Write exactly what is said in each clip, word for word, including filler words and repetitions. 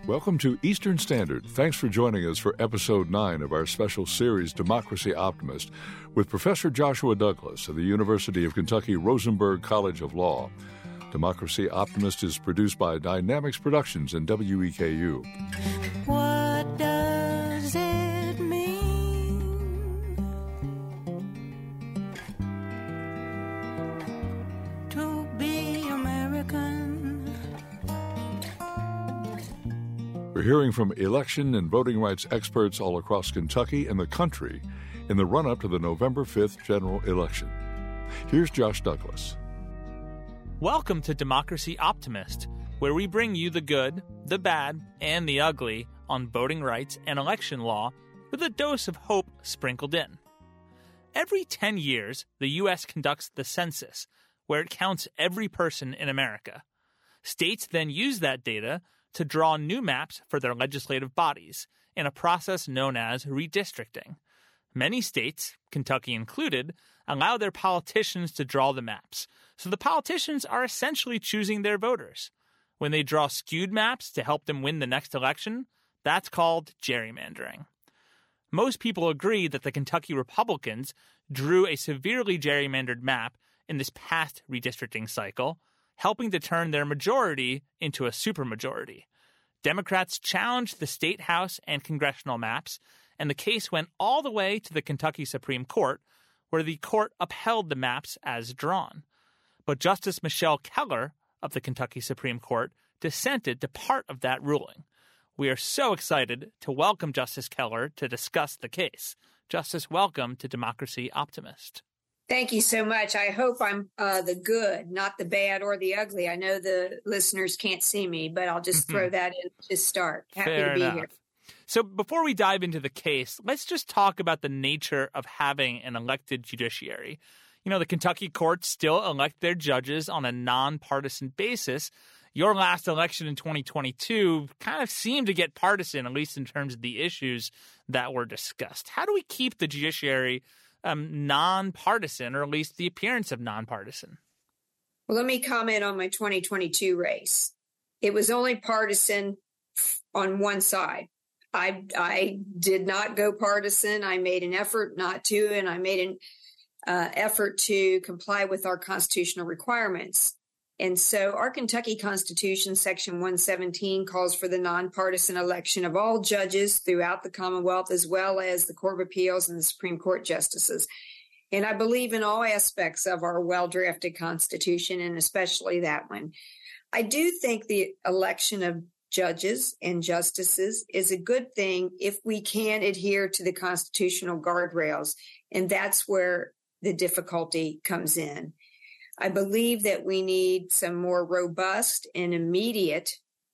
Welcome to Eastern Standard. Thanks for joining us for episode nine of our special series, Democracy Optimist, with Professor Joshua Douglas of the University of Kentucky Rosenberg College of Law. Democracy Optimist is produced by Dynamics Productions and W E K U. What does it mean to be American? We're hearing from election and voting rights experts all across Kentucky and the country in the run-up to the November fifth general election. Here's Josh Douglas. Welcome to Democracy Optimist, where we bring you the good, the bad, and the ugly on voting rights and election law with a dose of hope sprinkled in. Every ten years, the U S conducts the census, where it counts every person in America. States then use that data to draw new maps for their legislative bodies in a process known as redistricting. Many states, Kentucky included, allow their politicians to draw the maps, so the politicians are essentially choosing their voters. When they draw skewed maps to help them win the next election, that's called gerrymandering. Most people agree that the Kentucky Republicans drew a severely gerrymandered map in this past redistricting cycle, helping to turn their majority into a supermajority. Democrats challenged the state house and congressional maps, and the case went all the way to the Kentucky Supreme Court, where the court upheld the maps as drawn. But Justice Michelle Keller of the Kentucky Supreme Court dissented to part of that ruling. We are so excited to welcome Justice Keller to discuss the case. Justice, welcome to Democracy Optimist. Thank you so much. I hope I'm uh, the good, not the bad or the ugly. I know the listeners can't see me, but I'll just throw that in to start. Happy Fair to be enough. here. So before we dive into the case, let's just talk about the nature of having an elected judiciary. You know, the Kentucky courts still elect their judges on a nonpartisan basis. Your last election in twenty twenty-two kind of seemed to get partisan, at least in terms of the issues that were discussed. How do we keep the judiciary um, nonpartisan, or at least the appearance of nonpartisan? Well, let me comment on my twenty twenty-two race. It was only partisan on one side. I, I did not go partisan. I made an effort not to, and I made an uh, effort to comply with our constitutional requirements. And so our Kentucky Constitution, Section one seventeen, calls for the nonpartisan election of all judges throughout the Commonwealth, as well as the Court of Appeals and the Supreme Court justices. And I believe in all aspects of our well-drafted Constitution, and especially that one. I do think the election of judges and justices is a good thing if we can adhere to the constitutional guardrails. And that's where the difficulty comes in. I believe that we need some more robust and immediate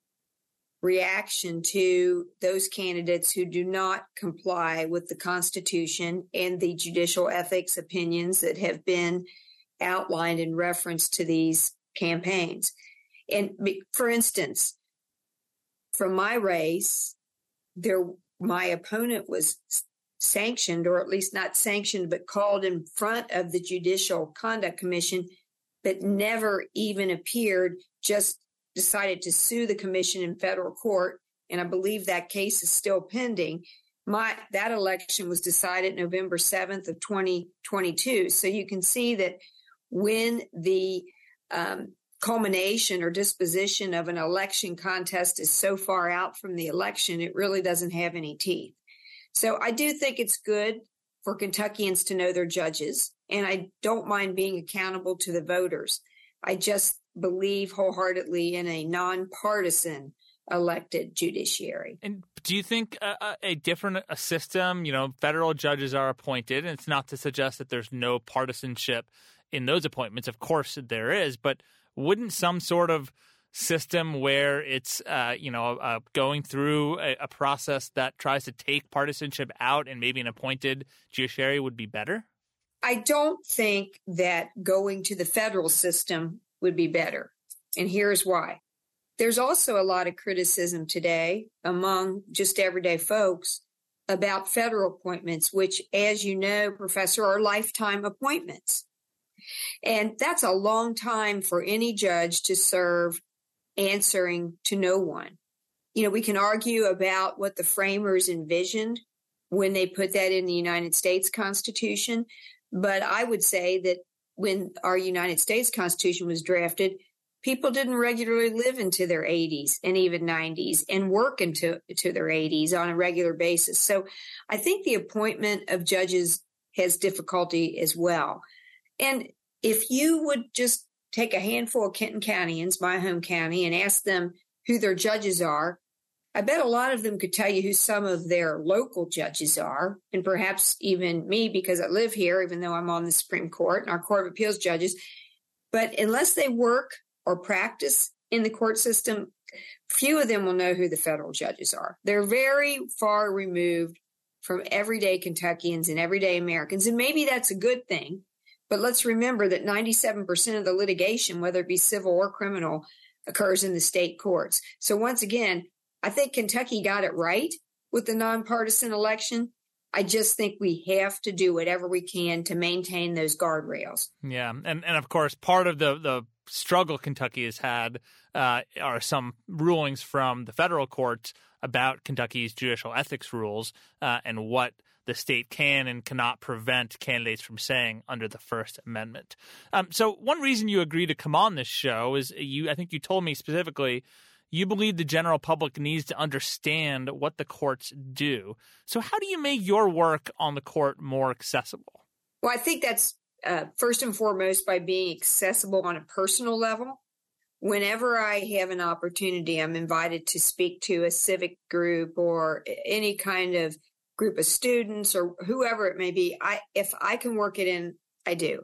reaction to those candidates who do not comply with the Constitution and the judicial ethics opinions that have been outlined in reference to these campaigns. And for instance, from my race, there, my opponent was sanctioned, or at least not sanctioned, but called in front of the Judicial Conduct Commission, but never even appeared, just decided to sue the commission in federal court. And I believe that case is still pending. My, that election was decided November seventh of twenty twenty-two. So you can see that when the um, culmination or disposition of an election contest is so far out from the election, it really doesn't have any teeth. So I do think it's good for Kentuckians to know their judges, and I don't mind being accountable to the voters. I just believe wholeheartedly in a nonpartisan elected judiciary. And do you think a, a different a system, you know, federal judges are appointed, and it's not to suggest that there's no partisanship in those appointments. Of course there is, but wouldn't some sort of system where it's, uh, you know, uh, going through a, a process that tries to take partisanship out and maybe an appointed judiciary would be better? I don't think that going to the federal system would be better. And here's why. There's also a lot of criticism today among just everyday folks about federal appointments, which, as you know, Professor, are lifetime appointments. And that's a long time for any judge to serve answering to no one. you know, we can argue about what the framers envisioned when they put that in the United States Constitution. But I would say that when our United States Constitution was drafted, people didn't regularly live into their eighties and even nineties and work into to their eighties on a regular basis. So I think the appointment of judges has difficulty as well. And if you would just take a handful of Kenton Countyans, my home county, and ask them who their judges are, I bet a lot of them could tell you who some of their local judges are, and perhaps even me because I live here, even though I'm on the Supreme Court and our Court of Appeals judges. But unless they work or practice in the court system, few of them will know who the federal judges are. They're very far removed from everyday Kentuckians and everyday Americans, and maybe that's a good thing. But let's remember that ninety-seven percent of the litigation, whether it be civil or criminal, occurs in the state courts. So once again, I think Kentucky got it right with the nonpartisan election. I just think we have to do whatever we can to maintain those guardrails. Yeah, and and of course, part of the, the struggle Kentucky has had uh, are some rulings from the federal courts about Kentucky's judicial ethics rules uh, and what the state can and cannot prevent candidates from saying under the First Amendment. Um, so one reason you agreed to come on this show is you, I think you told me specifically, you believe the general public needs to understand what the courts do. So how do you make your work on the court more accessible? Well, I think that's uh, first and foremost by being accessible on a personal level. Whenever I have an opportunity, I'm invited to speak to a civic group or any kind of group of students or whoever it may be. I, if I can work it in, I do.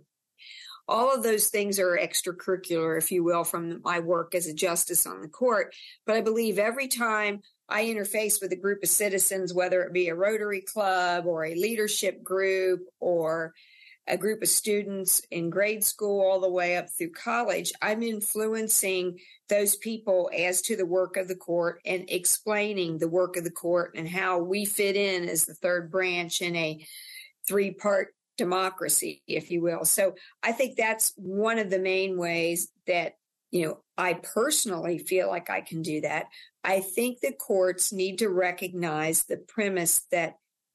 All of those things are extracurricular, if you will, from my work as a justice on the court. But I believe every time I interface with a group of citizens, whether it be a Rotary Club or a leadership group or a group of students in grade school all the way up through college, I'm influencing those people as to the work of the court and explaining the work of the court and how we fit in as the third branch in a three-part democracy, if you will. So I think that's one of the main ways that, you know, I personally feel like I can do that. I think the courts need to recognize the premise that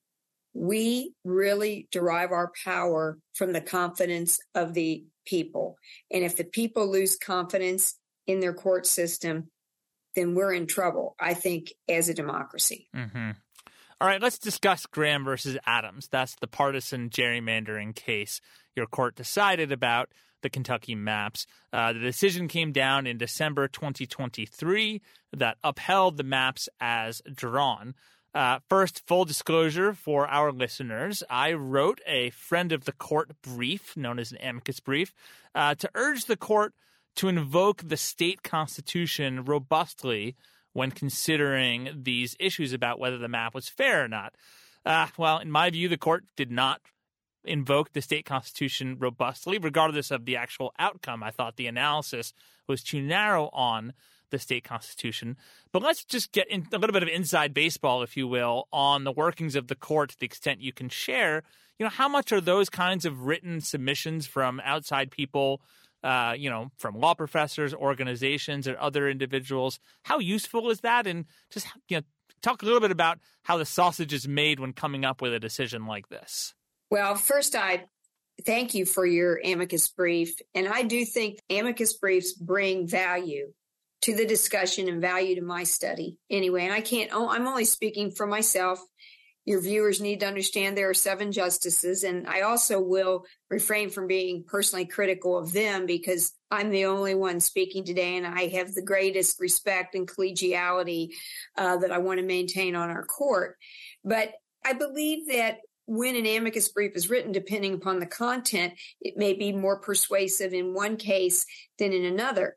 we really derive our power from the confidence of the people. And if the people lose confidence in their court system, then we're in trouble, I think, as a democracy. Mm-hmm. All right, let's discuss Graham versus Adams. That's the partisan gerrymandering case your court decided about the Kentucky maps. Uh, the decision came down in December twenty twenty-three that upheld the maps as drawn. Uh, first, full disclosure for our listeners, I wrote a friend of the court brief, known as an amicus brief, uh, to urge the court to invoke the state constitution robustly when considering these issues about whether the map was fair or not. Uh, well, in my view, the court did not invoke the state constitution robustly, regardless of the actual outcome. I thought the analysis was too narrow on the state constitution. But let's just get in a little bit of inside baseball, if you will, on the workings of the court to the extent you can share. You know, how much are those kinds of written submissions from outside people, uh, you know, from law professors, organizations, or other individuals? How useful is that? And just, you know, talk a little bit about how the sausage is made when coming up with a decision like this. Well, first, I thank you for your amicus brief. And I do think amicus briefs bring value to the discussion and value to my study anyway. And I can't, oh, I'm only speaking for myself. Your viewers need to understand there are seven justices. And I also will refrain from being personally critical of them because I'm the only one speaking today. And I have the greatest respect and collegiality uh, that I want to maintain on our court. But I believe that when an amicus brief is written, depending upon the content, it may be more persuasive in one case than in another.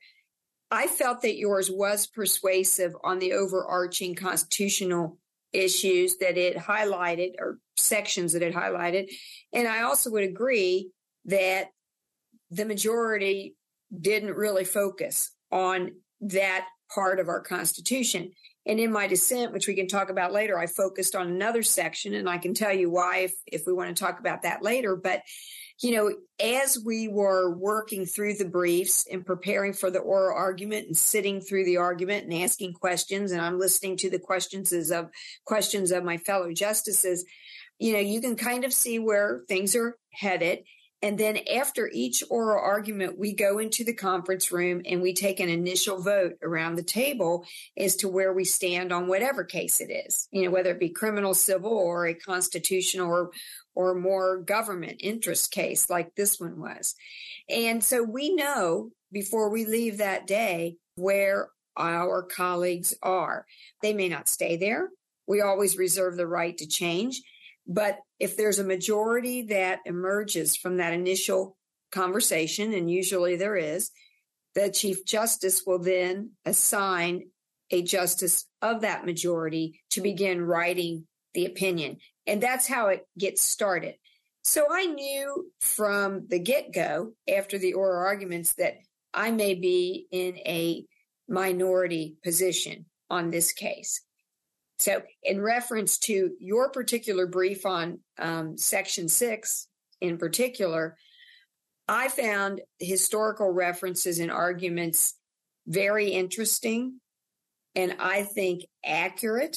I felt that yours was persuasive on the overarching constitutional issues that it highlighted or sections that it highlighted. And I also would agree that the majority didn't really focus on that part of our Constitution. And in my dissent, which we can talk about later, I focused on another section, and I can tell you why if, if we want to talk about that later. But you know, as we were working through the briefs and preparing for the oral argument and sitting through the argument and asking questions, and I'm listening to the questions of questions of my fellow justices, you know, you can kind of see where things are headed. And then after each oral argument, we go into the conference room and we take an initial vote around the table as to where we stand on whatever case it is, you know, whether it be criminal, civil, or a constitutional or or more government interest case like this one was. And so we know before we leave that day where our colleagues are. They may not stay there. We always reserve the right to change. But if there's a majority that emerges from that initial conversation, and usually there is, the Chief Justice will then assign a justice of that majority to begin writing the opinion. And that's how it gets started. So I knew from the get-go, after the oral arguments, that I may be in a minority position on this case. So in reference to your particular brief on um, Section six in particular, I found historical references and arguments very interesting and I think accurate.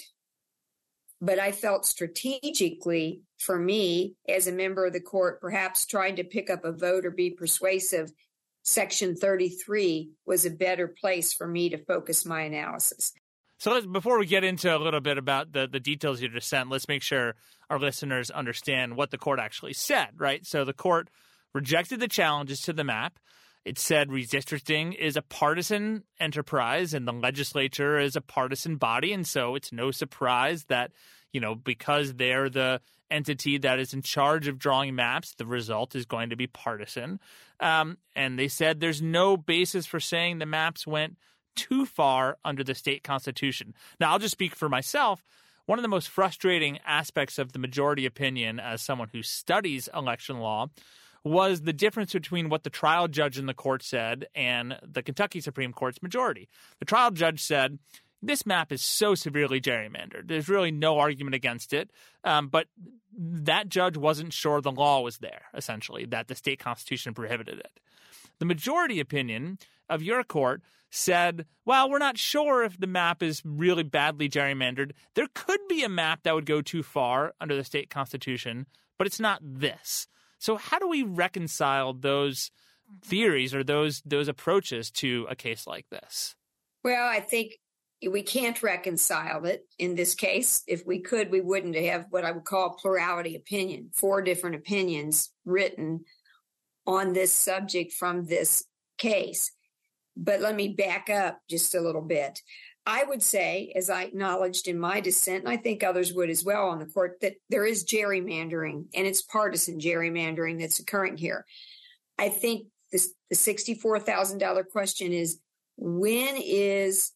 But I felt strategically, for me, as a member of the court, perhaps trying to pick up a vote or be persuasive, Section thirty-three was a better place for me to focus my analysis. So let's, before we get into a little bit about the, the details of your dissent, let's make sure our listeners understand what the court actually said, right? So the court rejected the challenges to the map. It said redistricting is a partisan enterprise and the legislature is a partisan body. And so it's no surprise that, you know, because they're the entity that is in charge of drawing maps, the result is going to be partisan. Um, and they said there's no basis for saying the maps went too far under the state constitution. Now, I'll just speak for myself. One of the most frustrating aspects of the majority opinion as someone who studies election law was the difference between what the trial judge in the court said and the Kentucky Supreme Court's majority. The trial judge said, this map is so severely gerrymandered. There's really no argument against it. Um, but that judge wasn't sure the law was there, essentially, that the state constitution prohibited it. The majority opinion of your court said, well, we're not sure if the map is really badly gerrymandered. There could be a map that would go too far under the state constitution, but it's not this. So how do we reconcile those theories or those those approaches to a case like this? Well, I think we can't reconcile it in this case. If we could, we wouldn't have what I would call plurality opinion, four different opinions written on this subject from this case. But let me back up just a little bit. I would say, as I acknowledged in my dissent, and I think others would as well on the court, that there is gerrymandering, and it's partisan gerrymandering that's occurring here. I think this, the sixty-four thousand dollars question is, when is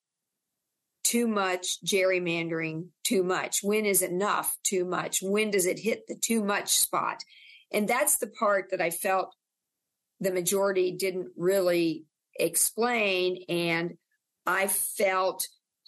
too much gerrymandering too much? When is enough too much? When does it hit the too much spot? And that's the part that I felt the majority didn't really explain, and I felt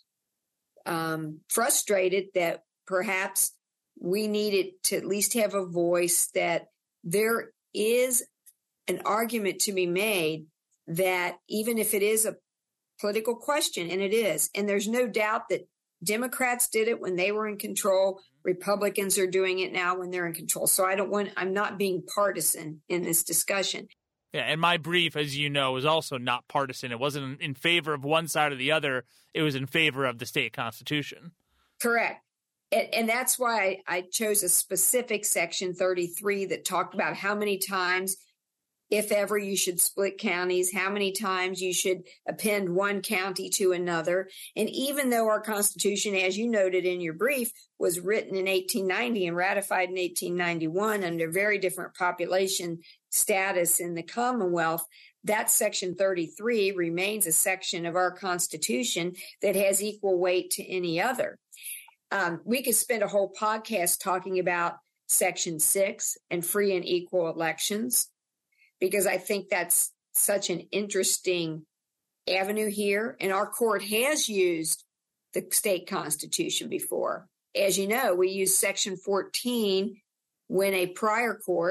um, frustrated that perhaps we needed to at least have a voice that there is an argument to be made that even if it is a political question, and it is, and there's no doubt that Democrats did it when they were in control, Republicans are doing it now when they're in control. So I don't want, I'm not being partisan in this discussion. Yeah, and my brief, as you know, was also not partisan. It wasn't in favor of one side or the other. It was in favor of the state constitution. Correct. And, and that's why I chose a specific section thirty-three that talked about how many times, if ever, you should split counties, how many times you should append one county to another. And even though our Constitution, as you noted in your brief, was written in eighteen ninety and ratified in eighteen ninety-one under very different population status in the Commonwealth, that Section thirty-three remains a section of our Constitution that has equal weight to any other. Um, we could spend a whole podcast talking about Section six and free and equal elections, because I think that's such an interesting avenue here. And our court has used the state constitution before. As you know, we used Section fourteen when a prior court,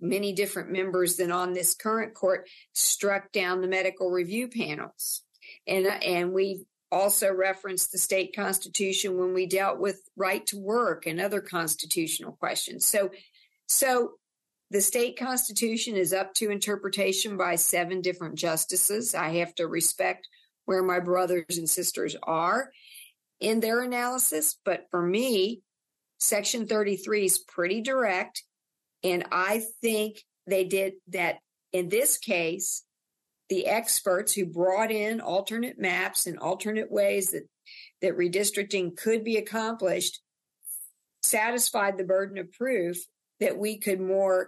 many different members than on this current court struck down the medical review panels. And, and we also referenced the state constitution when we dealt with right to work and other constitutional questions. So, so the state constitution is up to interpretation by seven different justices. I have to respect where my brothers and sisters are in their analysis. But for me, Section thirty-three is pretty direct. And I think they did that in this case. The experts who brought in alternate maps and alternate ways that, that redistricting could be accomplished satisfied the burden of proof that we could more,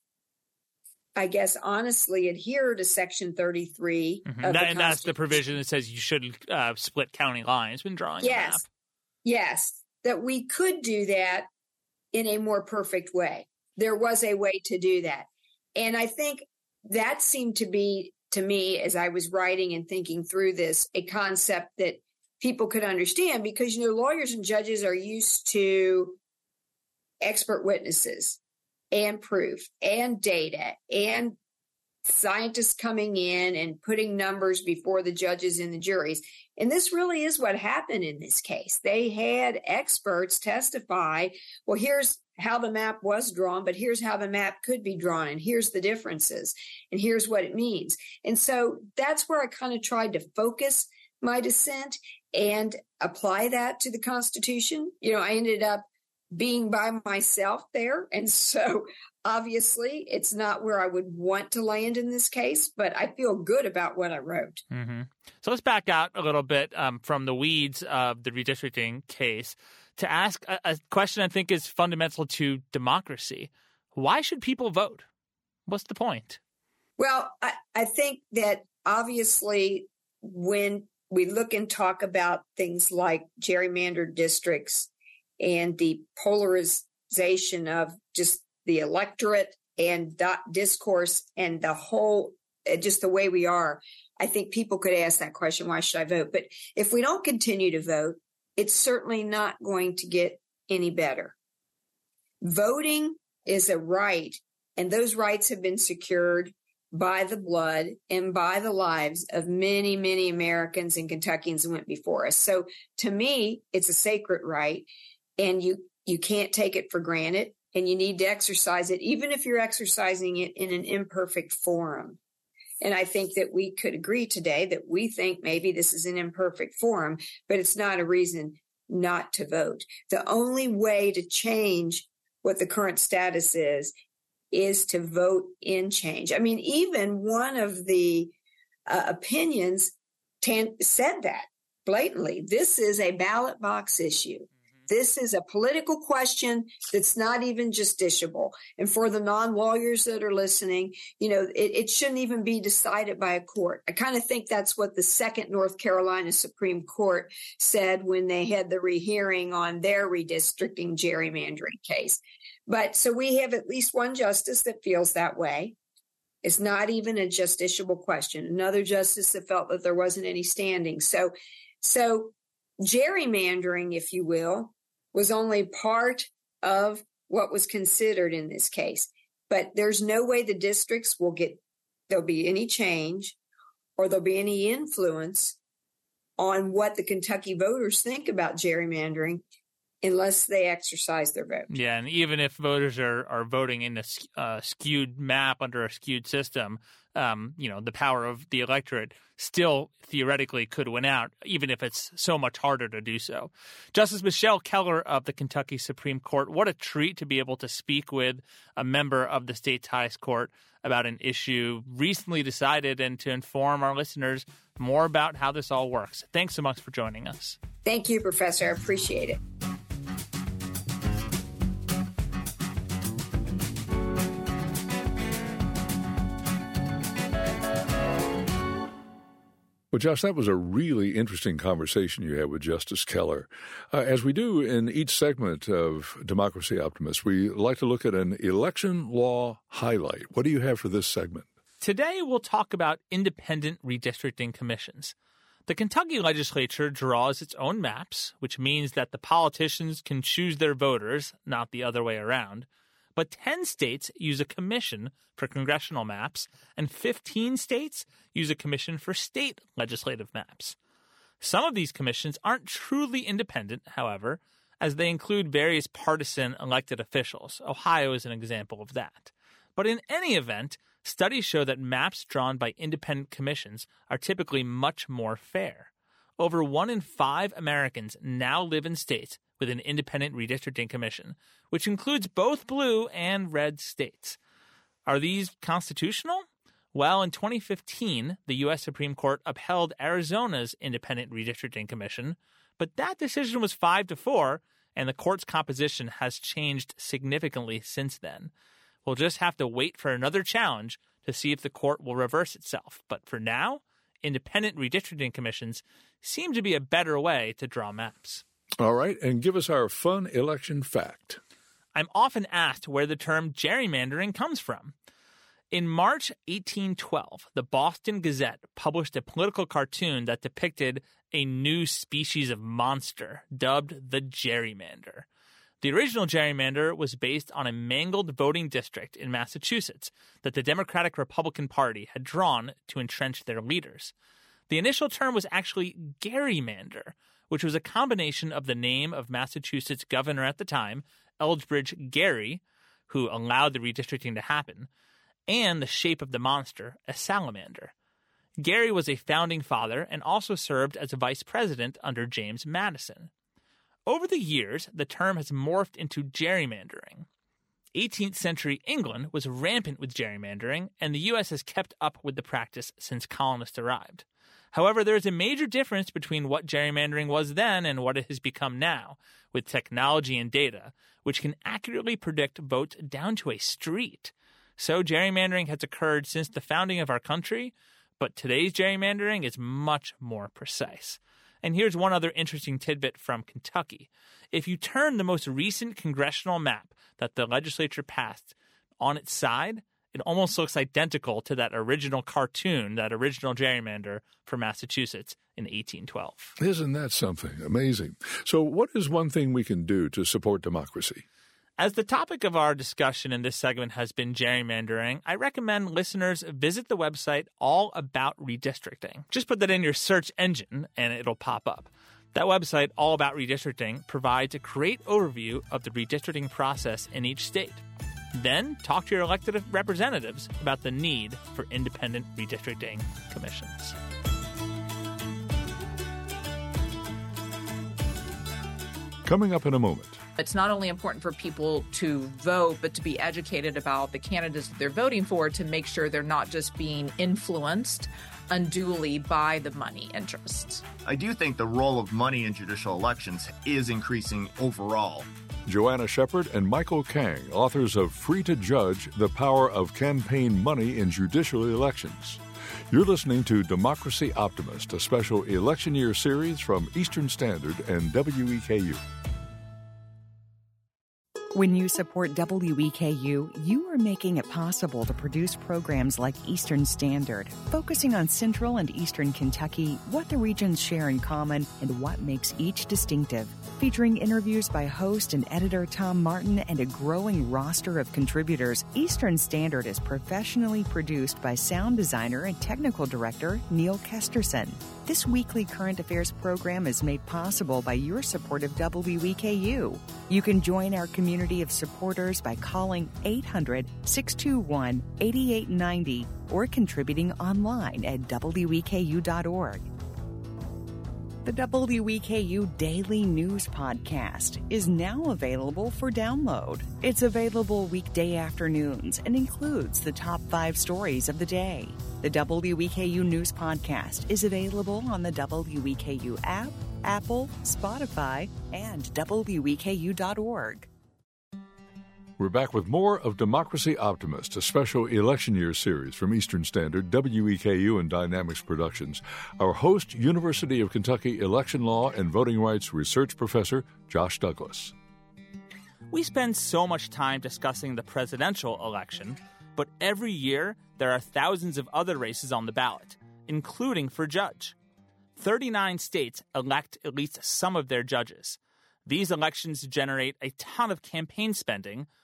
I guess, honestly adhere to Section thirty-three. Mm-hmm. Of that, the and that's the provision that says you shouldn't uh, split county lines when drawing yes, a map. Yes, that we could do that in a more perfect way. There was a way to do that. And I think that seemed to be, to me, as I was writing and thinking through this, a concept that people could understand because, you know, lawyers and judges are used to expert witnesses and proof and data and scientists coming in and putting numbers before the judges and the juries. And this really is what happened in this case. They had experts testify, well, here's how the map was drawn, but here's how the map could be drawn, and here's the differences, and here's what it means. And so that's where I kind of tried to focus my dissent and apply that to the Constitution. You know, I ended up being by myself there. And so obviously it's not where I would want to land in this case, but I feel good about what I wrote. Mm-hmm. So let's back out a little bit um, from the weeds of the redistricting case to ask a, a question I think is fundamental to democracy. Why should people vote? What's the point? Well, I, I think that obviously when we look and talk about things like gerrymandered districts and the polarization of just the electorate and discourse and the whole, just the way we are, I think people could ask that question, why should I vote? But if we don't continue to vote, it's certainly not going to get any better. Voting is a right, and those rights have been secured by the blood and by the lives of many, many Americans and Kentuckians who went before us. So to me, it's a sacred right, and you, you can't take it for granted, and you need to exercise it, even if you're exercising it in an imperfect forum. And I think that we could agree today that we think maybe this is an imperfect forum, but it's not a reason not to vote. The only way to change what the current status is, is to vote in change. I mean, even one of the uh, opinions tan- said that blatantly. This is a ballot box issue. This is a political question that's not even justiciable. And for the non-lawyers that are listening, you know, it, it shouldn't even be decided by a court. I kind of think that's what the second North Carolina Supreme Court said when they had the rehearing on their redistricting gerrymandering case. But so we have at least one justice that feels that way. It's not even a justiciable question. Another justice that felt that there wasn't any standing. So, so gerrymandering, if you will, was only part of what was considered in this case. But there's no way the districts will get, there'll be any change or there'll be any influence on what the Kentucky voters think about gerrymandering unless they exercise their vote. Yeah, and even if voters are, are voting in a uh, skewed map under a skewed system, um, you know, the power of the electorate still theoretically could win out, even if it's so much harder to do so. Justice Michelle Keller of the Kentucky Supreme Court, what a treat to be able to speak with a member of the state's highest court about an issue recently decided and to inform our listeners more about how this all works. Thanks so much for joining us. Thank you, Professor. I appreciate it. Well, Josh, that was a really interesting conversation you had with Justice Keller. Uh, as we do in each segment of Democracy Optimist, we like to look at an election law highlight. What do you have for this segment? Today, we'll talk about independent redistricting commissions. The Kentucky legislature draws its own maps, which means that the politicians can choose their voters, not the other way around. But ten states use a commission for congressional maps, and fifteen states use a commission for state legislative maps. Some of these commissions aren't truly independent, however, as they include various partisan elected officials. Ohio is an example of that. But in any event, studies show that maps drawn by independent commissions are typically much more fair. Over one in five Americans now live in states with an independent redistricting commission, which includes both blue and red states. Are these constitutional? Well, in twenty fifteen, the U S Supreme Court upheld Arizona's independent redistricting commission, but that decision was five to four, and the court's composition has changed significantly since then. We'll just have to wait for another challenge to see if the court will reverse itself. But for now, independent redistricting commissions seem to be a better way to draw maps. All right, and give us our fun election fact. I'm often asked where the term gerrymandering comes from. In March eighteen twelve, the Boston Gazette published a political cartoon that depicted a new species of monster dubbed the gerrymander. The original gerrymander was based on a mangled voting district in Massachusetts that the Democratic-Republican Party had drawn to entrench their leaders. The initial term was actually gerrymander, which was a combination of the name of Massachusetts governor at the time, Elbridge Gerry, who allowed the redistricting to happen, and the shape of the monster, a salamander. Gerry was a founding father and also served as a vice president under James Madison. Over the years, the term has morphed into gerrymandering. eighteenth century England was rampant with gerrymandering, and the U S has kept up with the practice since colonists arrived. However, there is a major difference between what gerrymandering was then and what it has become now, with technology and data, which can accurately predict votes down to a street. So gerrymandering has occurred since the founding of our country, but today's gerrymandering is much more precise. And here's one other interesting tidbit from Kentucky. If you turn the most recent congressional map that the legislature passed on its side, it almost looks identical to that original cartoon, that original gerrymander for Massachusetts in eighteen twelve. Isn't that something? Amazing. So what is one thing we can do to support democracy? As the topic of our discussion in this segment has been gerrymandering, I recommend listeners visit the website All About Redistricting. Just put that in your search engine and it'll pop up. That website, All About Redistricting, provides a great overview of the redistricting process in each state. Then talk to your elected representatives about the need for independent redistricting commissions. Coming up in a moment. It's not only important for people to vote, but to be educated about the candidates that they're voting for to make sure they're not just being influenced unduly by the money interests. I do think the role of money in judicial elections is increasing overall. Joanna Shepard and Michael Kang, authors of Free to Judge, The Power of Campaign Money in Judicial Elections. You're listening to Democracy Optimist, a special election year series from Eastern Standard and W E K U. When you support W E K U, you are making it possible to produce programs like Eastern Standard, focusing on Central and Eastern Kentucky, what the regions share in common, and what makes each distinctive. Featuring interviews by host and editor Tom Martin and a growing roster of contributors, Eastern Standard is professionally produced by sound designer and technical director Neil Kesterson. This weekly current affairs program is made possible by your support of W E K U. You can join our community of supporters by calling eight hundred, six two one, eight eight nine zero or contributing online at W E K U dot org. The W E K U Daily News Podcast is now available for download. It's available weekday afternoons and includes the top five stories of the day. The W E K U News Podcast is available on the W E K U app, Apple, Spotify, and W E K U dot org. We're back with more of Democracy Optimist, a special election year series from Eastern Standard, W E K U, and Dynamics Productions. Our host, University of Kentucky election law and voting rights research professor, Josh Douglas. We spend so much time discussing the presidential election, but every year there are thousands of other races on the ballot, including for judge. thirty-nine states elect at least some of their judges. These elections generate a ton of campaign spending,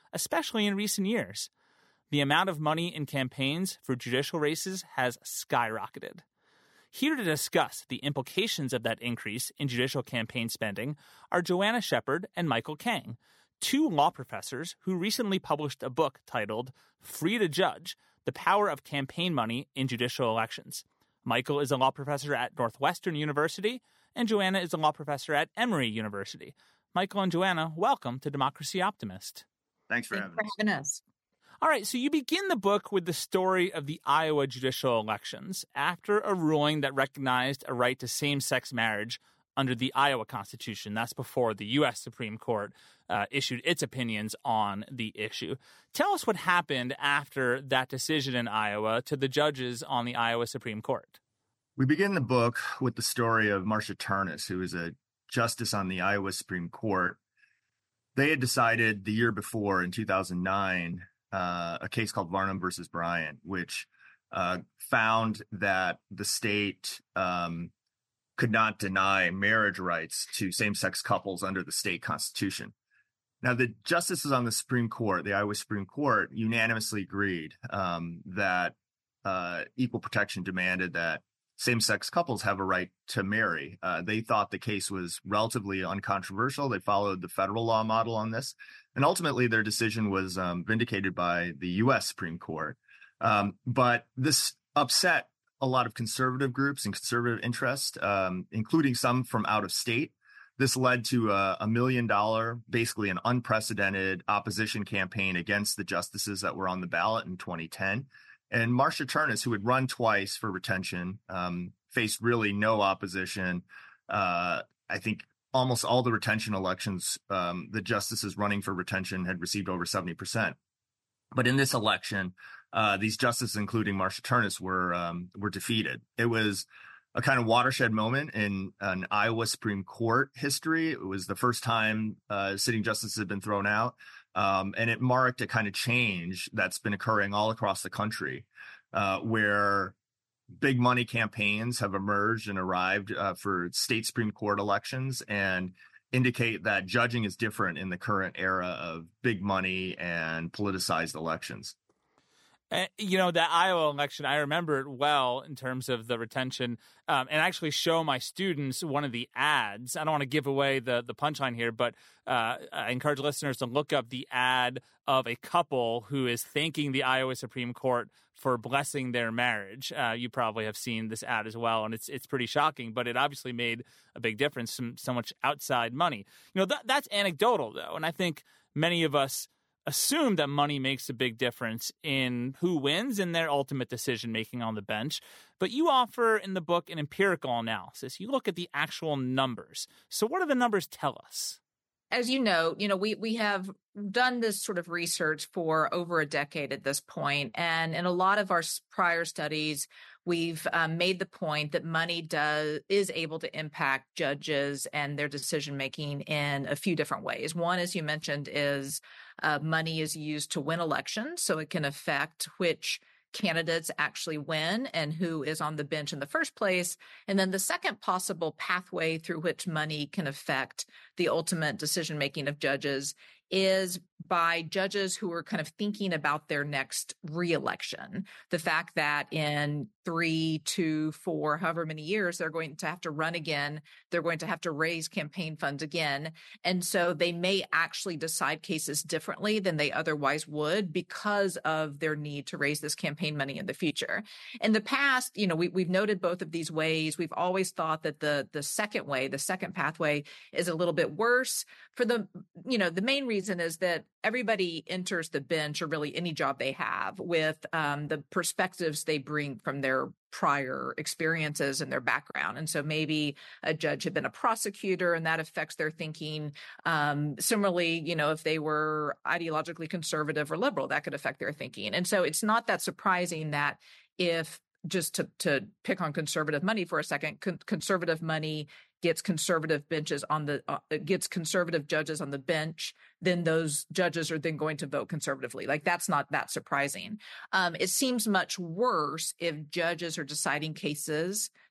especially in recent years. The amount of money in campaigns for judicial races has skyrocketed. Here to discuss the implications of that increase in judicial campaign spending are Joanna Shepard and Michael Kang, two law professors who recently published a book titled Free to Judge: The Power of Campaign Money in Judicial Elections. Michael is a law professor at Northwestern University, and Joanna is a law professor at Emory University. Michael and Joanna, welcome to Democracy Optimist. Thanks for, Thanks having, for us. having us. All right, so you begin the book with the story of the Iowa judicial elections after a ruling that recognized a right to same-sex marriage under the Iowa Constitution. That's before the U S Supreme Court uh, issued its opinions on the issue. Tell us what happened after that decision in Iowa to the judges on the Iowa Supreme Court. We begin the book with the story of Marsha Ternus, who is a justice on the Iowa Supreme Court. They had decided the year before, in two thousand nine, uh, a case called Varnum versus Bryant, which uh, found that the state um, could not deny marriage rights to same-sex couples under the state constitution. Now, the justices on the Supreme Court, the Iowa Supreme Court, unanimously agreed um, that uh, equal protection demanded that same-sex couples have a right to marry. Uh, they thought the case was relatively uncontroversial. They followed the federal law model on this. And ultimately, their decision was um, vindicated by the U S Supreme Court. Um, but this upset a lot of conservative groups and conservative interests, um, including some from out of state. This led to a, a million dollar, basically an unprecedented opposition campaign against the justices that were on the ballot in twenty ten. And Marsha Ternus, who had run twice for retention, um, faced really no opposition. Uh, I think almost all the retention elections, um, the justices running for retention had received over seventy percent. But in this election, uh, these justices, including Marsha Ternus, were um, were defeated. It was a kind of watershed moment in an Iowa Supreme Court history. It was the first time uh, sitting justices had been thrown out. Um, and it marked a kind of change that's been occurring all across the country, uh, where big money campaigns have emerged and arrived uh, for state Supreme Court elections and indicate that judging is different in the current era of big money and politicized elections. Uh, you know, that Iowa election, I remember it well in terms of the retention, um, and actually show my students one of the ads. I don't want to give away the, the punchline here, but uh, I encourage listeners to look up the ad of a couple who is thanking the Iowa Supreme Court for blessing their marriage. Uh, you probably have seen this ad as well, and it's it's pretty shocking, but it obviously made a big difference, some, so much outside money. You know, that, that's anecdotal, though, and I think many of us assume that money makes a big difference in who wins in their ultimate decision-making on the bench. But you offer in the book an empirical analysis. You look at the actual numbers. So what do the numbers tell us? As you know, you know, we, we have done this sort of research for over a decade at this point. And in a lot of our prior studies, we've um, made the point that money does is able to impact judges and their decision-making in a few different ways. One, as you mentioned, is uh, money is used to win elections. So it can affect which candidates actually win and who is on the bench in the first place. And then the second possible pathway through which money can affect the ultimate decision-making of judges is by judges who are kind of thinking about their next reelection. The fact that in three, two, four, however many years, they're going to have to run again. They're going to have to raise campaign funds again. And so they may actually decide cases differently than they otherwise would because of their need to raise this campaign money in the future. In the past, you know, we, we've noted both of these ways. We've always thought that the, the second way, the second pathway is a little bit worse. For the, you know, the main reason is that everybody enters the bench, or really any job they have, with um, the perspectives they bring from their prior experiences and their background. And so maybe a judge had been a prosecutor and that affects their thinking. Um, similarly, you know, if they were ideologically conservative or liberal, that could affect their thinking. And so it's not that surprising that if, just to, to pick on conservative money for a second, con- conservative money gets conservative benches on the uh, gets conservative judges on the bench, then those judges are then going to vote conservatively. Like, that's not that surprising. Um, it seems much worse if judges are deciding cases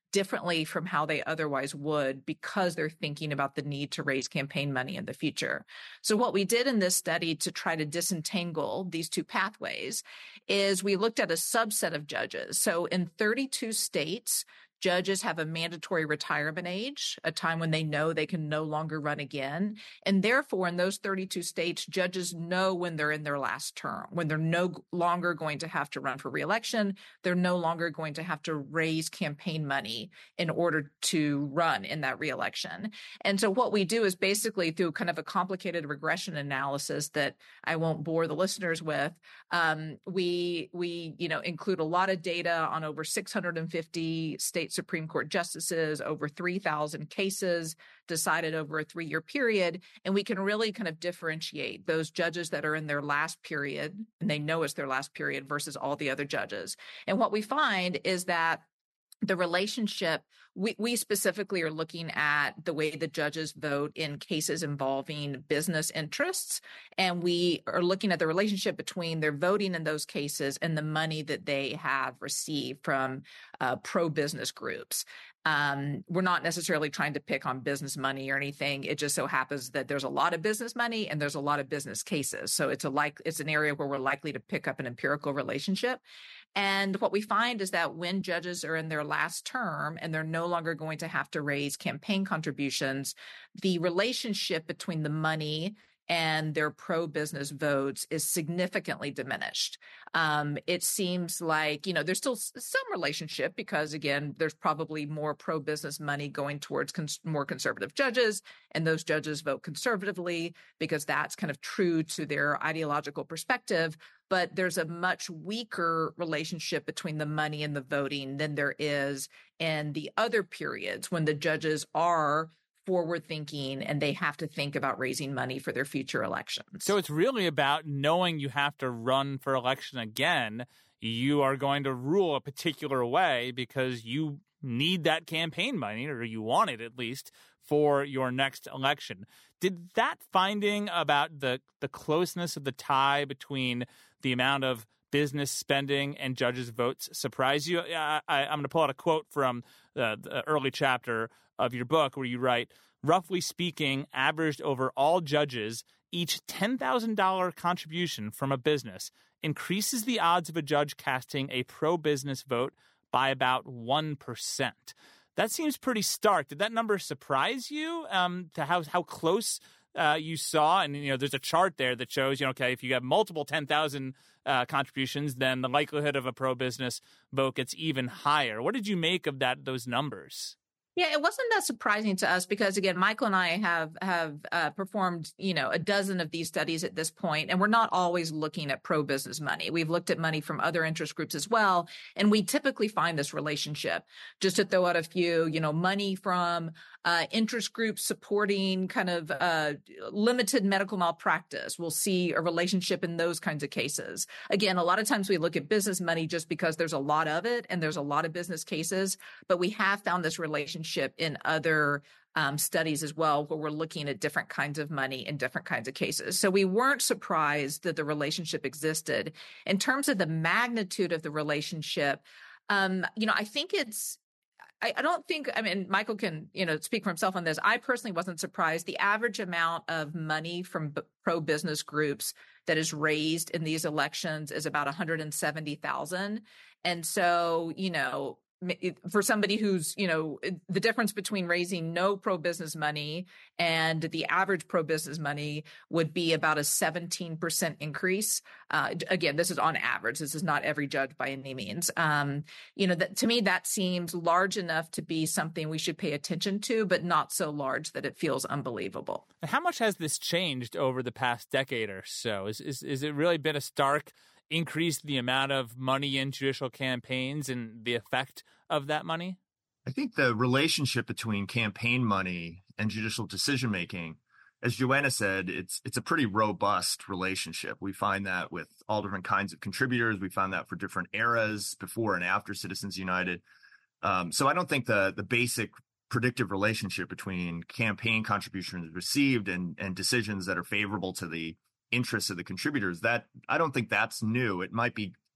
differently from how they otherwise would because they're thinking about the need to raise campaign money in the future. So what we did in this study to try to disentangle these two pathways is we looked at a subset of judges. So in thirty-two states, judges have a mandatory retirement age, a time when they know they can no longer run again. And therefore, in those thirty-two states, judges know when they're in their last term, when they're no longer going to have to run for reelection. They're no longer going to have to raise campaign money in order to run in that reelection. And so what we do is basically through kind of a complicated regression analysis that I won't bore the listeners with, um, we, we, you know, include a lot of data on over six hundred fifty state Supreme Court justices, over three thousand cases decided over a three-year period. And we can really kind of differentiate those judges that are in their last period, and they know it's their last period, versus all the other judges. And what we find is that the relationship, we, we specifically are looking at the way the judges vote in cases involving business interests. And we are looking at the relationship between their voting in those cases and the money that they have received from uh, pro-business groups. Um, we're not necessarily trying to pick on business money or anything. It just so happens that there's a lot of business money and there's a lot of business cases. So it's a like it's an area where we're likely to pick up an empirical relationship. And what we find is that when judges are in their last term and they're no longer going to have to raise campaign contributions, the relationship between the money and their pro-business votes is significantly diminished. Um, it seems like, you know, there's still s- some relationship because, again, there's probably more pro-business money going towards cons- more conservative judges, and those judges vote conservatively because that's kind of true to their ideological perspective. But there's a much weaker relationship between the money and the voting than there is in the other periods when the judges are forward thinking and they have to think about raising money for their future elections. So it's really about knowing you have to run for election again. You are going to rule a particular way because you need that campaign money, or you want it at least, for your next election. Did that finding about the, the closeness of the tie between the amount of business spending and judges' votes surprise you? I, I, I'm going to pull out a quote from the, the early chapter of your book where you write, roughly speaking, averaged over all judges, each ten thousand dollars contribution from a business increases the odds of a judge casting a pro-business vote by about one percent. That seems pretty stark. Did that number surprise you um, to how, how close uh, you saw? And, you know, there's a chart there that shows, you know, okay, if you have multiple ten thousand uh, contributions, then the likelihood of a pro-business vote gets even higher. What did you make of that? Those numbers? Yeah, it wasn't that surprising to us because, again, Michael and I have have uh, performed, you know, a dozen of these studies at this point, and we're not always looking at pro-business money. We've looked at money from other interest groups as well, and we typically find this relationship. Just to throw out a few, you know, money from uh, interest groups supporting kind of uh, limited medical malpractice. We'll see a relationship in those kinds of cases. Again, a lot of times we look at business money just because there's a lot of it and there's a lot of business cases, but we have found this relationship in other um, studies as well, where we're looking at different kinds of money in different kinds of cases. So we weren't surprised that the relationship existed. In terms of the magnitude of the relationship, um, you know, I think it's, I, I don't think, I mean, Michael can, you know, speak for himself on this. I personally wasn't surprised. The average amount of money from b- pro-business groups that is raised in these elections is about one hundred seventy thousand. And so, you know, for somebody who's, you know, the difference between raising no pro-business money and the average pro-business money would be about a seventeen percent increase. Uh, again, this is on average. This is not every judge by any means. Um, you know, that, to me, that seems large enough to be something we should pay attention to, but not so large that it feels unbelievable. How much has this changed over the past decade or so? Is, is, is it really been a stark increase the amount of money in judicial campaigns and the effect of that money? I think the relationship between campaign money and judicial decision-making, as Joanna said, it's it's a pretty robust relationship. We find that with all different kinds of contributors. We found that for different eras before and after Citizens United. Um, so I don't think the the basic predictive relationship between campaign contributions received and, and decisions that are favorable to the interests of the contributors, that I don't think that's new. It might be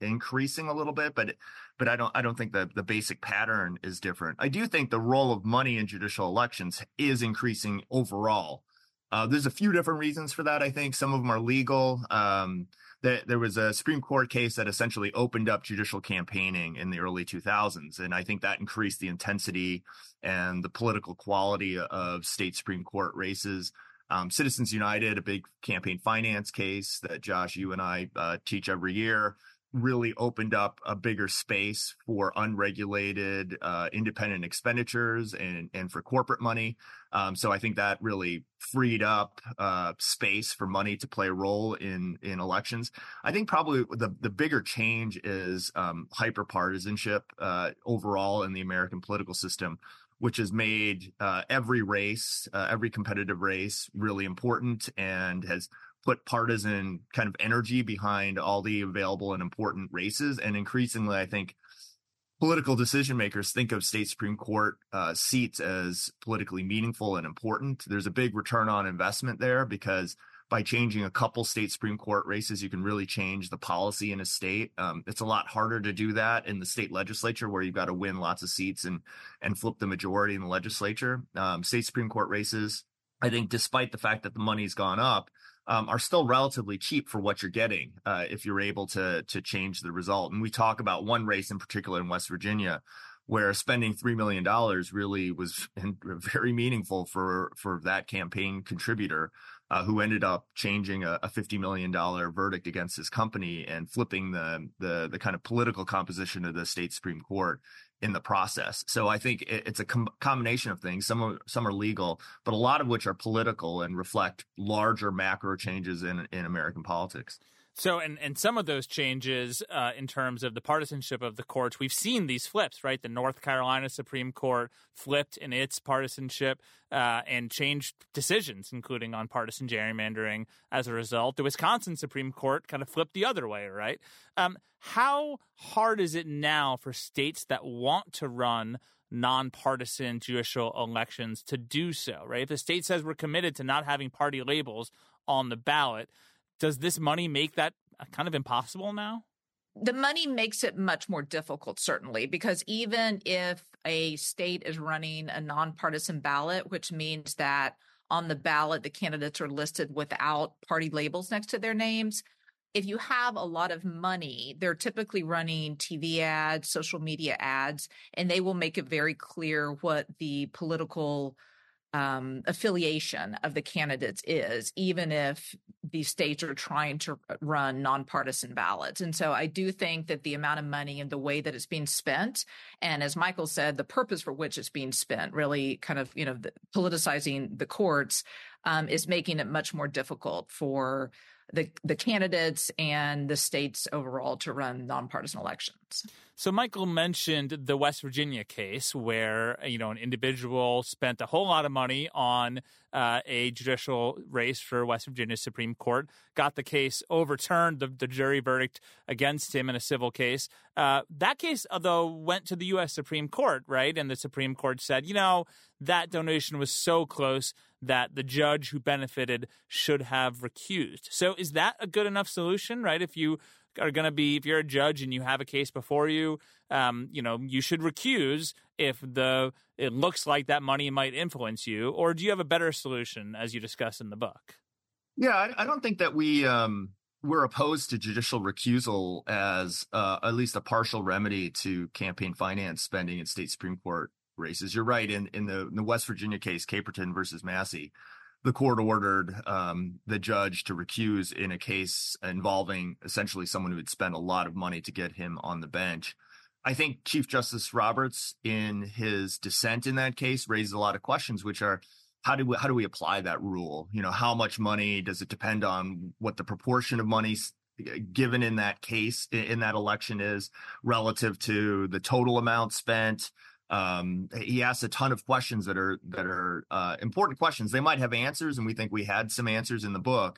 increasing a little bit, but but I don't I don't think that the basic pattern is different. I do think the role of money in judicial elections is increasing overall. Uh, there's a few different reasons for that. I think some of them are legal. Um, there, there was a Supreme Court case that essentially opened up judicial campaigning in the early two thousands, and I think that increased the intensity and the political quality of state Supreme Court races. Um, Citizens United, a big campaign finance case that Josh, you and I uh, teach every year, really opened up a bigger space for unregulated, uh, independent expenditures and, and for corporate money. Um, so I think that really freed up uh, space for money to play a role in, in elections. I think probably the, the bigger change is um, hyperpartisanship uh, overall in the American political system, which has made uh, every race, uh, every competitive race really important and has put partisan kind of energy behind all the available and important races. And increasingly, I think political decision makers think of state Supreme Court uh, seats as politically meaningful and important. There's a big return on investment there because by changing a couple state Supreme Court races, you can really change the policy in a state. Um, it's a lot harder to do that in the state legislature where you've got to win lots of seats and, and flip the majority in the legislature. Um, state Supreme Court races, I think, despite the fact that the money's gone up, Um, are still relatively cheap for what you're getting uh, if you're able to to change the result. And we talk about one race in particular in West Virginia where spending three million dollars really was very meaningful for, for that campaign contributor uh, who ended up changing a, a fifty million dollars verdict against his company and flipping the, the, the kind of political composition of the state Supreme Court in the process. So I think it's a com- combination of things. Some are, some are legal, but a lot of which are political and reflect larger macro changes in, in American politics. So, and, and some of those changes uh, in terms of the partisanship of the courts, we've seen these flips, right? The North Carolina Supreme Court flipped in its partisanship uh, and changed decisions, including on partisan gerrymandering as a result. The Wisconsin Supreme Court kind of flipped the other way, right? Um, how hard is it now for states that want to run nonpartisan judicial elections to do so, right? If the state says we're committed to not having party labels on the ballot, does this money make that kind of impossible now? The money makes it much more difficult, certainly, because even if a state is running a nonpartisan ballot, which means that on the ballot, the candidates are listed without party labels next to their names, if you have a lot of money, they're typically running T V ads, social media ads, and they will make it very clear what the political Um, affiliation of the candidates is, even if these states are trying to run nonpartisan ballots. And so I do think that the amount of money and the way that it's being spent, and as Michael said, the purpose for which it's being spent, really kind of, you know, the, politicizing the courts, um, is making it much more difficult for the the candidates and the states overall to run nonpartisan elections. So Michael mentioned the West Virginia case where, you know, an individual spent a whole lot of money on uh, a judicial race for West Virginia Supreme Court, got the case overturned, the, the jury verdict against him in a civil case. Uh, that case, although, went to the U S Supreme Court, right? And the Supreme Court said, you know, that donation was so close that the judge who benefited should have recused. So is that a good enough solution, right? If you are going to be, if you're a judge and you have a case before you, um, you know, you should recuse if the it looks like that money might influence you, or do you have a better solution as you discuss in the book? Yeah, I, I don't think that we um, we're opposed to judicial recusal as uh, at least a partial remedy to campaign finance spending in state Supreme Court races. You're right. In in the, in the West Virginia case, Caperton versus Massey, the court ordered um, the judge to recuse in a case involving essentially someone who had spent a lot of money to get him on the bench. I think Chief Justice Roberts, in his dissent in that case, raised a lot of questions, which are, how do we, how do we apply that rule? You know, how much money does it depend on what the proportion of money given in that case, in that election is relative to the total amount spent? Um, he asked a ton of questions that are that are uh, important questions. They might have answers, and we think we had some answers in the book.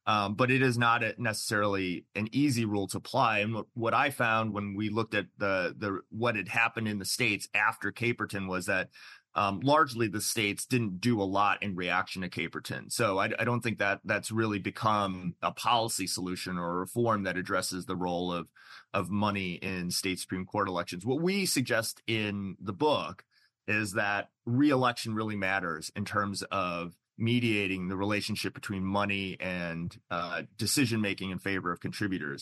Um, but it is not a, necessarily an easy rule to apply. And what, what I found when we looked at the the what had happened in the states after Caperton was that um, largely the states didn't do a lot in reaction to Caperton. So I, I don't think that that's really become a policy solution or a reform that addresses the role of of money in state Supreme Court elections. What we suggest in the book is that re-election really matters in terms of mediating the relationship between money and uh, decision-making in favor of contributors.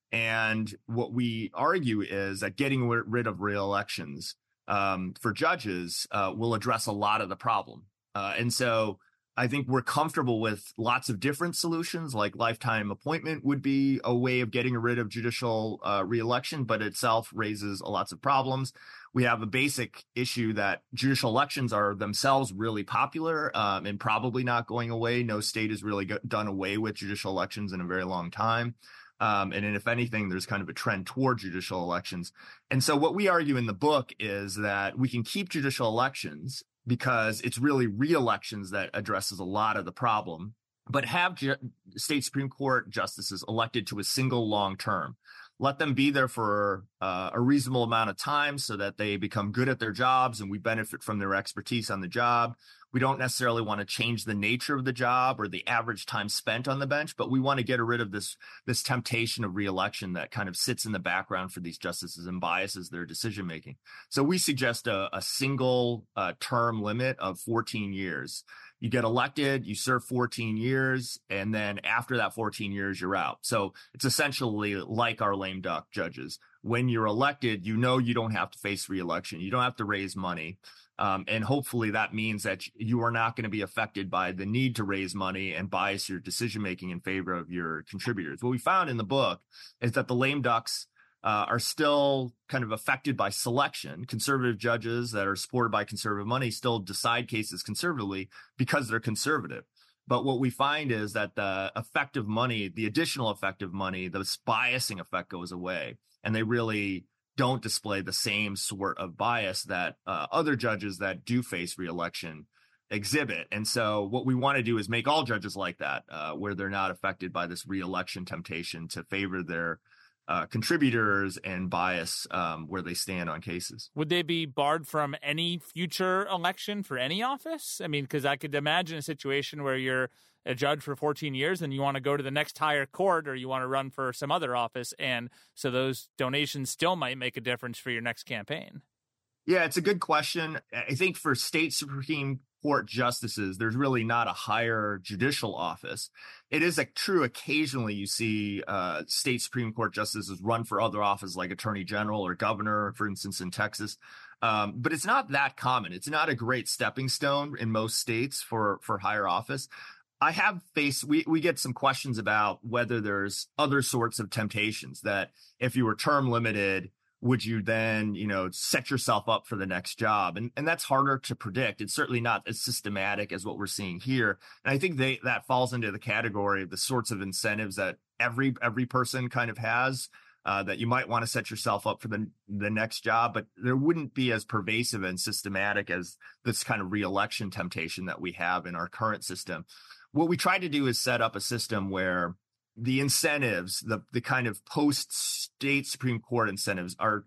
And what we argue is that getting rid of re-elections um, for judges uh, will address a lot of the problem. Uh, and so I think we're comfortable with lots of different solutions, like lifetime appointment would be a way of getting rid of judicial uh, re-election, but itself raises lots of problems. We have a basic issue that judicial elections are themselves really popular um, and probably not going away. No state has really go- done away with judicial elections in a very long time. Um, and, and if anything, there's kind of a trend toward judicial elections. And so what we argue in the book is that we can keep judicial elections because it's really re-elections that addresses a lot of the problem, but have ju- state Supreme Court justices elected to a single long term. Let them be there for uh, a reasonable amount of time so that they become good at their jobs and we benefit from their expertise on the job. We don't necessarily want to change the nature of the job or the average time spent on the bench, but we want to get rid of this, this temptation of re-election that kind of sits in the background for these justices and biases their decision making. So we suggest a, a single uh, term limit of fourteen years. You get elected, you serve fourteen years, and then after that fourteen years, you're out. So it's essentially like our lame duck judges. When you're elected, you know you don't have to face re-election. You don't have to raise money. Um, and hopefully that means that you are not going to be affected by the need to raise money and bias your decision-making in favor of your contributors. What we found in the book is that the lame ducks uh, are still kind of affected by selection. Conservative judges that are supported by conservative money still decide cases conservatively because they're conservative. But what we find is that the effective money, the additional effective money, the biasing effect goes away, and they really don't display the same sort of bias that uh, other judges that do face re-election exhibit. And so what we want to do is make all judges like that, uh, where they're not affected by this re-election temptation to favor their uh, contributors and bias um, where they stand on cases. Would they be barred from any future election for any office? I mean, because I could imagine a situation where you're a judge for fourteen years and you want to go to the next higher court or you want to run for some other office. And so those donations still might make a difference for your next campaign. Yeah, it's a good question. I think for state Supreme Court justices, there's really not a higher judicial office. It is a true occasionally you see uh, state Supreme Court justices run for other offices like attorney general or governor, for instance, in Texas. Um, but it's not that common. It's not a great stepping stone in most states for, for higher office. I have faced, we, we get some questions about whether there's other sorts of temptations that if you were term limited, would you then, you know, set yourself up for the next job? And and that's harder to predict. It's certainly not as systematic as what we're seeing here. And I think they, that falls into the category of the sorts of incentives that every every person kind of has, uh, that you might want to set yourself up for the the next job, but there wouldn't be as pervasive and systematic as this kind of re-election temptation that we have in our current system. What we try to do is set up a system where the incentives, the the kind of post-state Supreme Court incentives are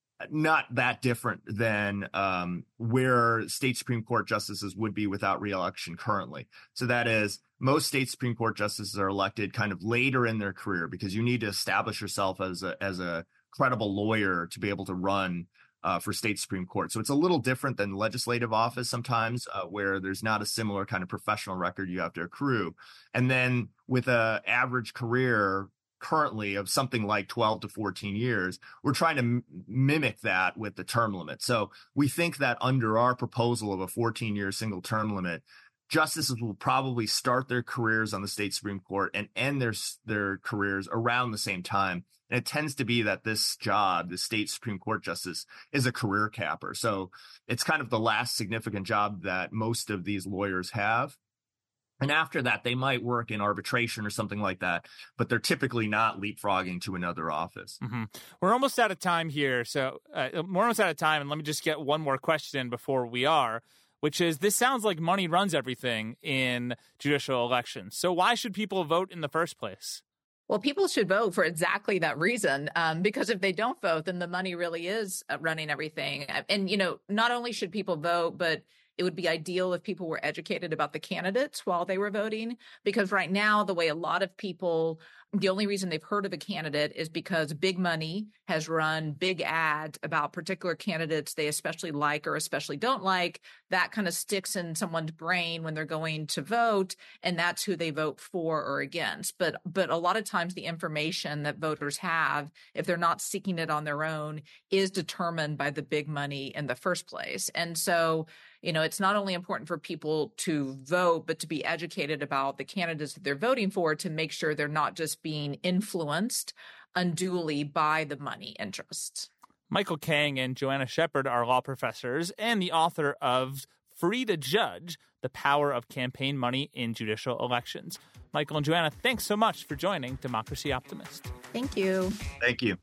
not that different than um, where state Supreme Court justices would be without re-election currently. So that is, most state Supreme Court justices are elected kind of later in their career because you need to establish yourself as a as a credible lawyer to be able to run Uh, for state Supreme Court. So it's a little different than legislative office sometimes, uh, where there's not a similar kind of professional record you have to accrue. And then with a average career currently of something like twelve to fourteen years, we're trying to m- mimic that with the term limit. So we think that under our proposal of a fourteen year single term limit, justices will probably start their careers on the state Supreme Court and end their their careers around the same time. And it tends to be that this job, the state Supreme Court justice, is a career capper. So it's kind of the last significant job that most of these lawyers have. And after that, they might work in arbitration or something like that, but they're typically not leapfrogging to another office. Mm-hmm. We're almost out of time here. So uh, we're almost out of time. And let me just get one more question in before we are, which is this sounds like money runs everything in judicial elections. So why should people vote in the first place? Well, people should vote for exactly that reason, um, because if they don't vote, then the money really is running everything. And, you know, not only should people vote, but it would be ideal if people were educated about the candidates while they were voting, because right now, the way a lot of people, the only reason they've heard of a candidate is because big money has run big ads about particular candidates they especially like or especially don't like. That kind of sticks in someone's brain when they're going to vote, and that's who they vote for or against. But but a lot of times the information that voters have, if they're not seeking it on their own, is determined by the big money in the first place. And so, you know, it's not only important for people to vote, but to be educated about the candidates that they're voting for to make sure they're not just being influenced unduly by the money interests. Michael Kang and Joanna Shepard are law professors and the author of Free to Judge, The Power of Campaign Money in Judicial Elections. Michael and Joanna, thanks so much for joining Democracy Optimist. Thank you. Thank you.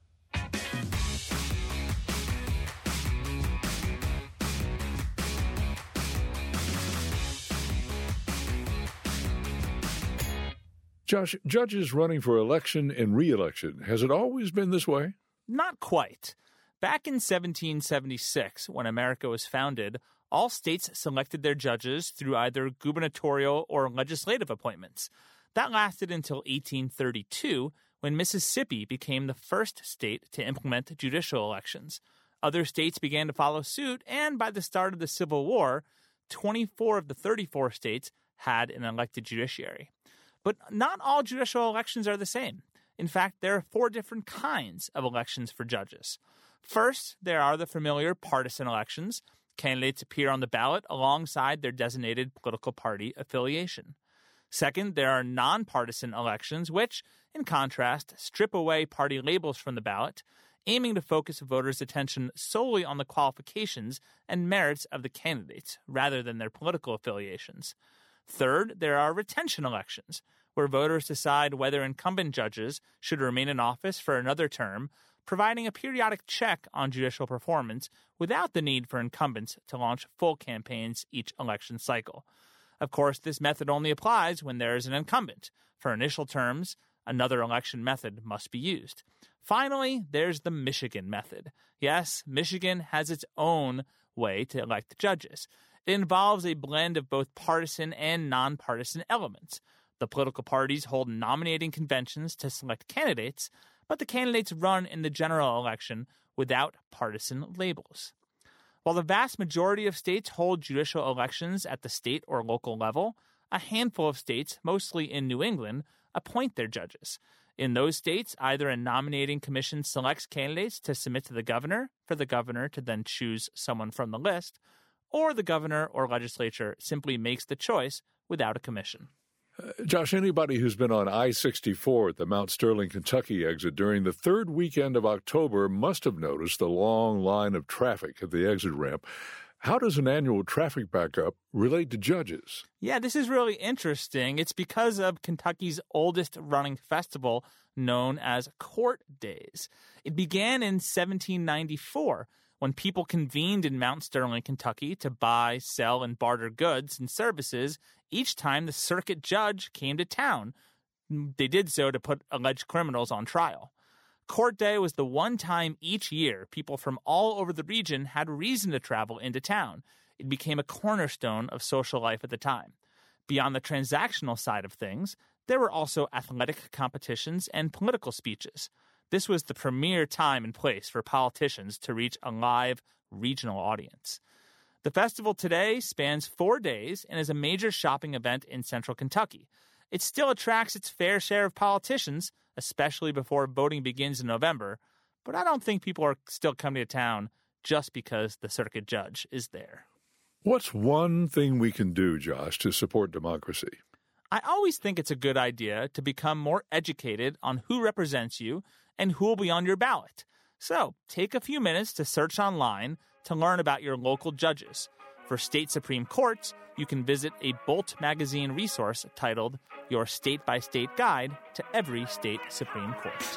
Josh, judges running for election and re-election, has it always been this way? Not quite. Back in seventeen seventy-six, when America was founded, all states selected their judges through either gubernatorial or legislative appointments. That lasted until eighteen thirty-two, when Mississippi became the first state to implement judicial elections. Other states began to follow suit, and by the start of the Civil War, twenty-four of the thirty-four states had an elected judiciary. But not all judicial elections are the same. In fact, there are four different kinds of elections for judges. First, there are the familiar partisan elections. Candidates appear on the ballot alongside their designated political party affiliation. Second, there are nonpartisan elections, which, in contrast, strip away party labels from the ballot, aiming to focus voters' attention solely on the qualifications and merits of the candidates rather than their political affiliations. Third, there are retention elections, where voters decide whether incumbent judges should remain in office for another term, providing a periodic check on judicial performance without the need for incumbents to launch full campaigns each election cycle. Of course, this method only applies when there is an incumbent. For initial terms, another election method must be used. Finally, there's the Michigan method. Yes, Michigan has its own way to elect judges. It involves a blend of both partisan and nonpartisan elements. The political parties hold nominating conventions to select candidates, but the candidates run in the general election without partisan labels. While the vast majority of states hold judicial elections at the state or local level, a handful of states, mostly in New England, appoint their judges. In those states, either a nominating commission selects candidates to submit to the governor, for the governor to then choose someone from the list, or the governor or legislature simply makes the choice without a commission. Uh, Josh, anybody who's been on I sixty-four at the Mount Sterling, Kentucky exit during the third weekend of October must have noticed the long line of traffic at the exit ramp. How does an annual traffic backup relate to judges? Yeah, this is really interesting. It's because of Kentucky's oldest running festival known as Court Days. It began in seventeen ninety-four. When people convened in Mount Sterling, Kentucky to buy, sell, and barter goods and services each time the circuit judge came to town. They did so to put alleged criminals on trial. Court Day was the one time each year people from all over the region had reason to travel into town. It became a cornerstone of social life at the time. Beyond the transactional side of things, there were also athletic competitions and political speeches. This was the premier time and place for politicians to reach a live regional audience. The festival today spans four days and is a major shopping event in central Kentucky. It still attracts its fair share of politicians, especially before voting begins in November, but I don't think people are still coming to town just because the circuit judge is there. What's one thing we can do, Josh, to support democracy? I always think it's a good idea to become more educated on who represents you and who will be on your ballot. So take a few minutes to search online to learn about your local judges. For state Supreme Courts, you can visit a Bolt magazine resource titled Your State-by-State Guide to Every State Supreme Court.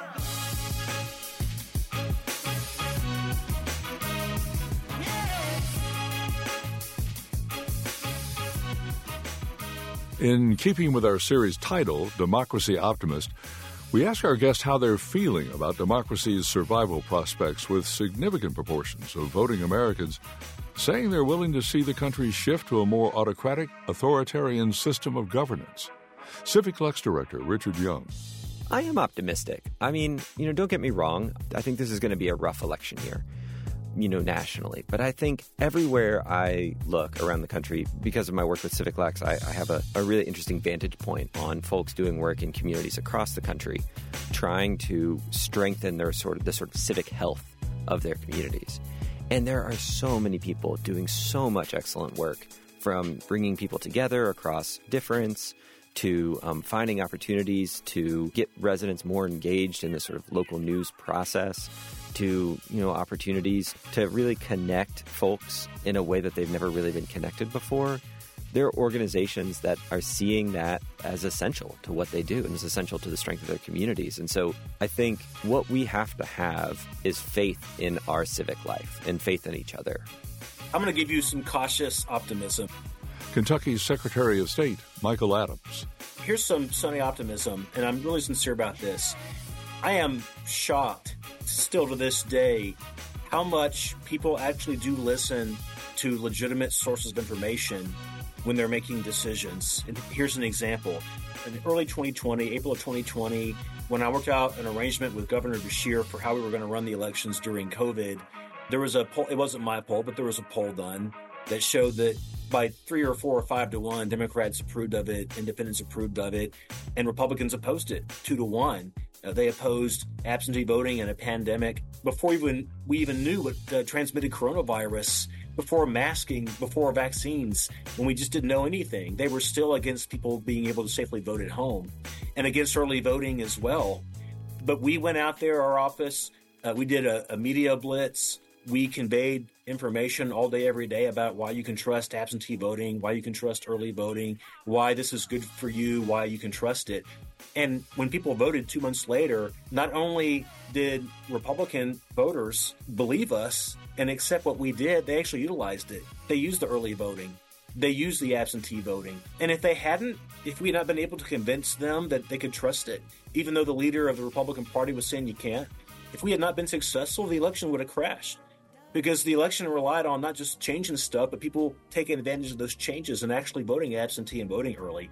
In keeping with our series title, Democracy Optimist, we ask our guests how they're feeling about democracy's survival prospects, with significant proportions of voting Americans saying they're willing to see the country shift to a more autocratic, authoritarian system of governance. Civic Lex Director Richard Young. I am optimistic. I mean, you know, don't get me wrong. I think this is going to be a rough election year, you know, nationally. But I think everywhere I look around the country, because of my work with Civic Lex, I, I have a, a really interesting vantage point on folks doing work in communities across the country, trying to strengthen their sort of the sort of civic health of their communities. And there are so many people doing so much excellent work, from bringing people together across difference to um, finding opportunities to get residents more engaged in the sort of local news process, to, you know, opportunities to really connect folks in a way that they've never really been connected before. There are organizations that are seeing that as essential to what they do and is essential to the strength of their communities. And so I think what we have to have is faith in our civic life and faith in each other. I'm going to give you some cautious optimism. Kentucky's Secretary of State, Michael Adams. Here's some sunny optimism, and I'm really sincere about this. I am shocked, still to this day, how much people actually do listen to legitimate sources of information when they're making decisions. And here's an example. In early twenty twenty, April of twenty twenty, when I worked out an arrangement with Governor Beshear for how we were going to run the elections during COVID, there was a poll, it wasn't my poll, but there was a poll done that showed that by three or four or five to one, Democrats approved of it, independents approved of it, and Republicans opposed it two to one. Uh, they opposed absentee voting and a pandemic before even we even knew what uh, transmitted coronavirus, before masking, before vaccines, when we just didn't know anything. They were still against people being able to safely vote at home and against early voting as well. But we went out there, our office, uh, we did a, a media blitz. We conveyed information all day, every day about why you can trust absentee voting, why you can trust early voting, why this is good for you, why you can trust it. And when people voted two months later, not only did Republican voters believe us and accept what we did, they actually utilized it. They used the early voting. They used the absentee voting. And if they hadn't, if we had not been able to convince them that they could trust it, even though the leader of the Republican Party was saying you can't, if we had not been successful, the election would have crashed. Because the election relied on not just changing stuff, but people taking advantage of those changes and actually voting absentee and voting early.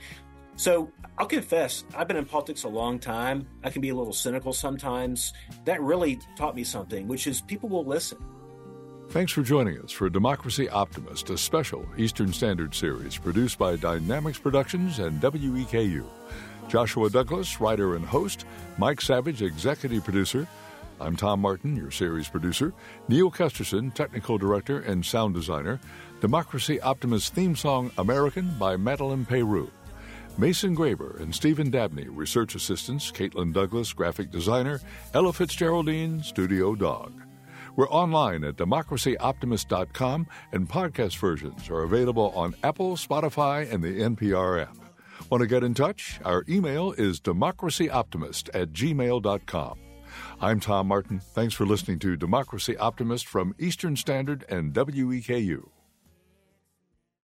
So I'll confess, I've been in politics a long time. I can be a little cynical sometimes. That really taught me something, which is people will listen. Thanks for joining us for Democracy Optimist, a special Eastern Standard series produced by Dynamics Productions and W E K U. Joshua Douglas, writer and host. Mike Savage, executive producer. I'm Tom Martin, your series producer. Neil Kesterson, technical director and sound designer. Democracy Optimist theme song, American, by Madeline Peru. Mason Graber and Stephen Dabney, research assistants. Caitlin Douglas, graphic designer. Ella Fitzgeraldine, studio dog. We're online at democracy optimist dot com, and podcast versions are available on Apple, Spotify, and the N P R app. Want to get in touch? Our email is democracy optimist at gmail dot com. I'm Tom Martin. Thanks for listening to Democracy Optimist from Eastern Standard and W E K U.